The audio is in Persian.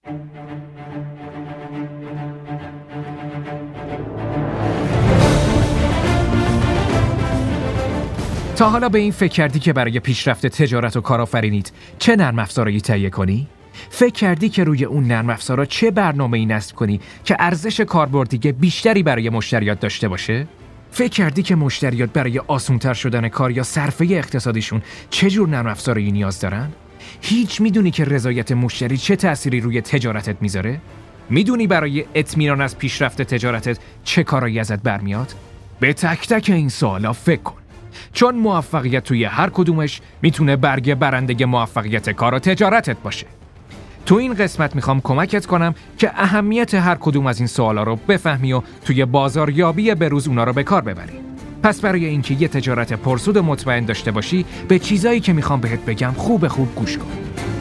تا حالا به این فکر کردی که برای پیشرفت تجارت و کارآفرینیت چه نرم افزارهایی تهیه کنی؟ فکر کردی که روی اون نرم افزارها چه برنامه‌ای نصب کنی که ارزش کاربردی بیشتری برای مشتریات داشته باشه؟ فکر کردی که مشتریات برای آسان‌تر شدن کار یا صرفه اقتصادیشون چه جور نرم افزاری نیاز دارن؟ هیچ میدونی که رضایت مشتری چه تأثیری روی تجارتت میذاره؟ میدونی برای اطمینان از پیشرفت تجارتت چه کارایی ازت برمیاد؟ به تک تک این سوالا فکر کن. چون موفقیت توی هر کدومش میتونه برگ برنده موفقیت کار و تجارتت باشه. تو این قسمت میخوام کمکت کنم که اهمیت هر کدوم از این سوالا رو بفهمی و توی بازاریابی بروز اونا رو به کار ببری. پس برای اینکه یه تجارت پرسود و مطمئن داشته باشی، به چیزایی که میخوام بهت بگم خوب گوش کن.